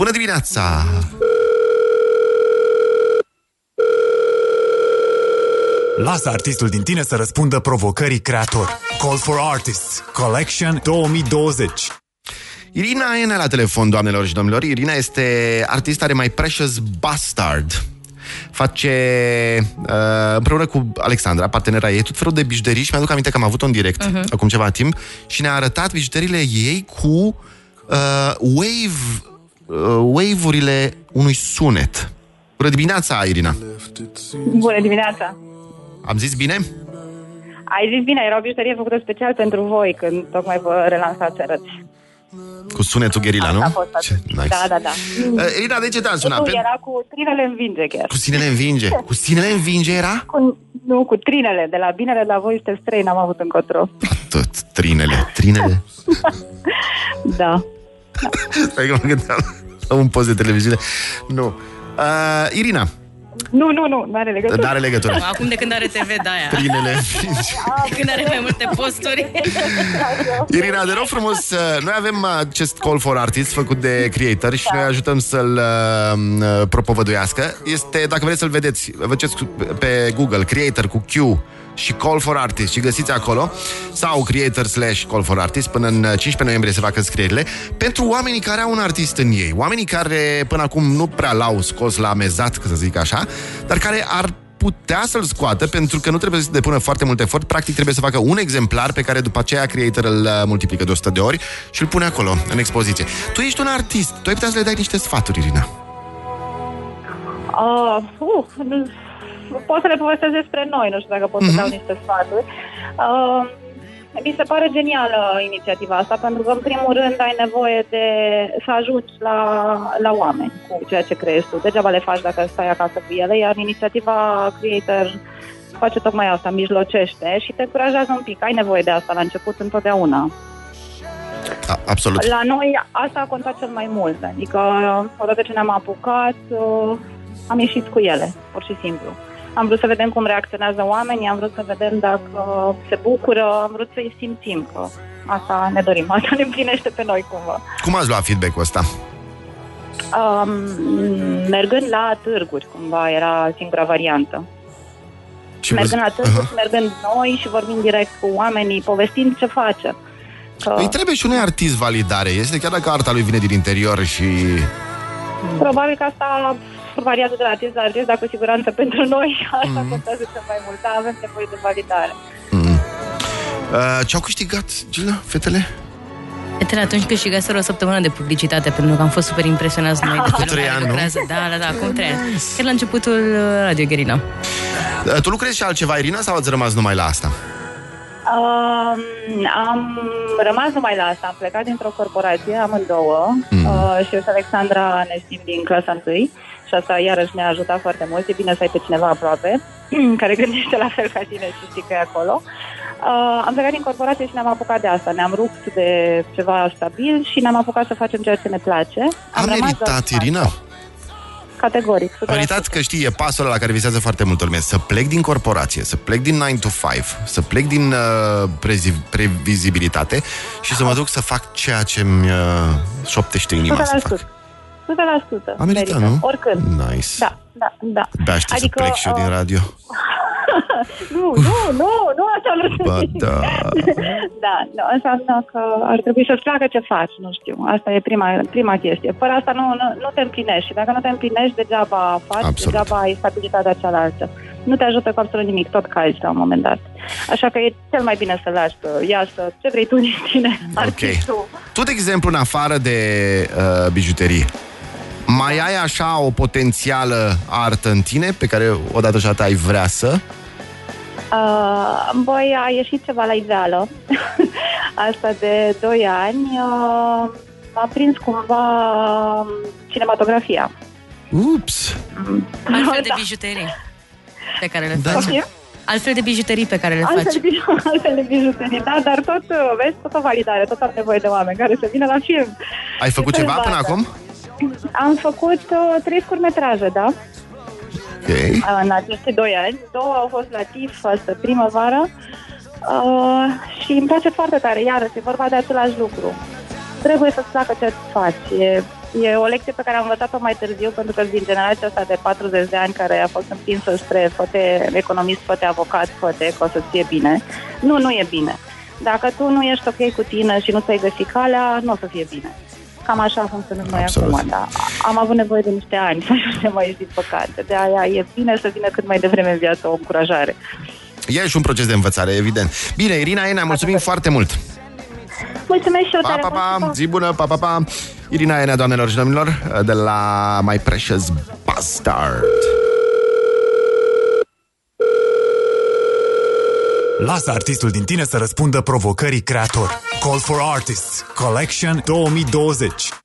Bună dimineața! Lasă artistul din tine să răspundă provocării creator. Call for Artists Collection 2020. Irina e la telefon, doamnelor și domnilor. Irina este artista de My Precious Bastard. Face, împreună cu Alexandra, partenera ei, tot felul de bijuterii. Și mi-aduc aminte că am avut-o în direct acum ceva timp și ne-a arătat bijuteriile ei cu wave-urile unui sunet. Bună dimineața, Irina! Bună dimineața! Am zis bine? Ai zis bine, era o bijuterie făcută special pentru voi când tocmai vă relansați arăți. Cu sunetul gherila, nu? Nice. Da. Irina, de ce te-am sunat? Era cu trinele învinge chiar. Cu sinele învinge? Cu sinele învinge era? Nu, cu trinele. De la binele la voi sunteți trei, n-am avut încotro. Atât, trinele. Da. Stai că mă gândeam la un post de televiziune. Nu. Irina. Nu are legătură. N-are legătură. Acum de când are TV, de-aia. Trinele. Când are mai multe posturi. Irina, de rog frumos, noi avem acest Call for Artists făcut de creator și noi ajutăm să-l propovăduiască. Este, dacă vreți să-l vedeți, faceți pe Google Creator cu Q și Call for Artists și găsiți acolo, sau Creator/Call for Artists. Până în 15 noiembrie se fac înscrierile pentru oamenii care au un artist în ei, oamenii care până acum nu prea l-au scos la amezat, să zic așa, dar care ar putea să-l scoată, pentru că nu trebuie să depună foarte mult efort. Practic trebuie să facă un exemplar pe care după aceea Creator îl multiplică de 100 de ori și îl pune acolo, în expoziție. Tu ești un artist, tu ai putea să le dai niște sfaturi, Irina. Pot să le povestesc despre noi, nu știu dacă pot să dau niște sfaturi. Mi se pare genială inițiativa asta, pentru că, în primul rând, ai nevoie de să ajungi la oameni cu ceea ce creezi tu. Degeaba le faci dacă stai acasă cu ele, iar inițiativa Creator face tocmai asta, mijlocește și te încurajează un pic. Ai nevoie de asta la început întotdeauna. Absolut. La noi asta a contat cel mai mult, adică odată ce ne-am apucat, am ieșit cu ele, pur și simplu. Am vrut să vedem cum reacționează oamenii, am vrut să vedem dacă se bucură, am vrut să-i simțim, că asta ne dorim, asta ne împlinește pe noi cumva. Cum ați luat feedback-ul ăsta? Mergând la târguri, cumva, era singura variantă. Mergând la târguri, mergând noi și vorbim direct cu oamenii, povestind ce face. Îi trebuie și unui artist validare, este chiar dacă arta lui vine din interior și... Probabil că asta variază de la artist la artist, dar cu siguranță pentru noi asta contează cel mai mult, dar avem nevoie de validare. Ce-au câștigat, Gila, fetele? Fetele atunci câștigaseră o săptămână de publicitate, pentru că am fost super impresionați noi de cu 3 ani, nu? Da, acum 3 ani. Chiar la începutul Radio Gherina. Tu lucrezi și altceva, Irina, sau ați rămas numai la asta? Am rămas numai la asta. Am plecat dintr-o corporație, amândouă, și eu și Alexandra ne știm din clasa 1 și asta iarăși ne-a ajutat foarte mult. E bine să ai pe cineva aproape care gândește la fel ca tine și știi că e acolo. Am plecat din corporație și ne-am apucat de asta. Ne-am rupt de ceva stabil și ne-am apucat să facem ceea ce ne place. Am meritat, Irina? Categoric. Am meritat, că știi, e pasul ăla la care visează foarte multă lume. Să plec din corporație, să plec din 9 to 5, să plec din previzibilitate și să mă duc să fac ceea ce mi șoptește inima să fac. 100%. Am meritat, nu? Oricând. Nice. Da. Abia știi să plec și eu din radio. Nu, așa nu. Ba da. Da, înseamnă că ar trebui să-ți placă ce faci, nu știu. Asta e prima chestie. Fără asta nu te împlinești. Și dacă nu te împlinești, degeaba faci, absolut. Degeaba ai stabilitatea cealaltă. Nu te ajută cu absolut nimic, tot calci la un moment dat. Așa că e cel mai bine să lași să iasă ce vrei tu din tine. Ok. Tu, de exemplu, în afară de bijuterii, mai ai așa o potențială artă în tine pe care odată și ai vrea să? Băi, a ieșit ceva la iveală. Asta de 2 ani m-a prins cumva cinematografia. Ups! Altfel de bijuterii pe care le faci. Altfel de bijuterii pe care le faci. Altfel de bijuterii, da, dar tot, vezi, tot o validare, tot am nevoie de oameni care să vină la film. Ai făcut ceva până acum? Am făcut 3 scurtmetraje, da? Okay. În aceste 2 ani. 2 au fost la TIFF, asta primăvară, și îmi place foarte tare, iarăși, e vorba de același lucru. Trebuie să-ți placă ce faci, E o lecție pe care am învățat-o mai târziu, pentru că din generația asta de 40 de ani care a fost împinsă spre fă-te economist, fă-te avocat, fă-te, că o să-ți fie bine. Nu e bine. Dacă tu nu ești ok cu tine și nu ți-ai găsit calea, nu o să fie bine. Cam așa funcționăm noi acum, dar am avut nevoie de niște ani să ajungem aici, din păcate. De aia e bine să vină cât mai devreme în viață o încurajare. E și un proces de învățare, evident. Bine, Irina Enea, mulțumim foarte mult! Mulțumesc și eu tare! Pa! Zi bună, pa! Irina Enea, doamnelor și domnilor, de la My Precious Bastard. Lasă artistul din tine să răspundă provocării creator. Call for Artists Collection 2020.